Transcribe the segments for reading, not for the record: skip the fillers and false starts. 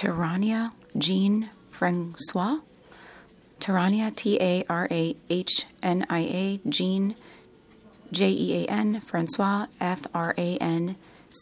Tarania Jean Francois. Tarania, Tarahnia, Jean, Jean, Francois, Francois.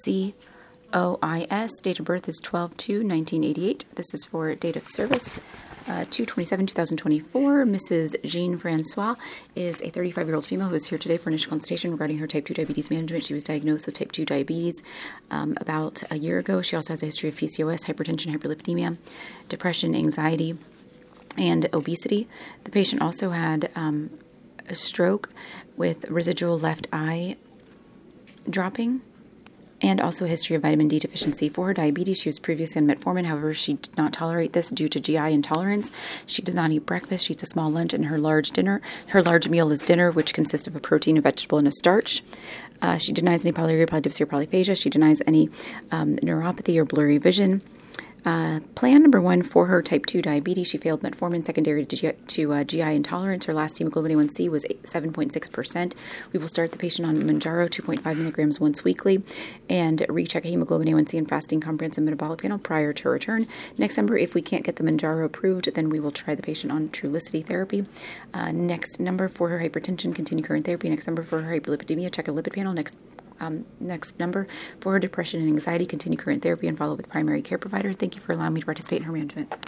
Date of birth is 12/2/1988. This is for date of service 2/27/2024. Mrs. Jean Francois is a 35-year-old female who is here today for initial consultation regarding her type 2 diabetes management. She was diagnosed with type 2 diabetes about a year ago. She also has a history of PCOS, hypertension, hyperlipidemia, depression, anxiety, and obesity. The patient also had a stroke with residual left eye dropping, and also a history of vitamin D deficiency. For her diabetes, she was previously on metformin. However, she did not tolerate this due to GI intolerance. She does not eat breakfast. She eats a small lunch and her large meal is dinner, which consists of a protein, a vegetable, and a starch. She denies any polyuria, polydipsia, or polyphagia. She denies any neuropathy or blurry vision. Plan number 1 for her type 2 diabetes. She failed metformin secondary to GI intolerance. Her last hemoglobin A1C was 7.6%. We will start the patient on Mounjaro 2.5 milligrams once weekly and recheck a hemoglobin A1C and fasting comprehensive metabolic panel prior to return. Next number, if we can't get the Mounjaro approved, then we will try the patient on Trulicity therapy. Next number for her hypertension, continue current therapy. Next number for her hyperlipidemia, check a lipid panel. Next number for her depression and anxiety, continue current therapy and follow with primary care provider. Thank you for allowing me to participate in her management.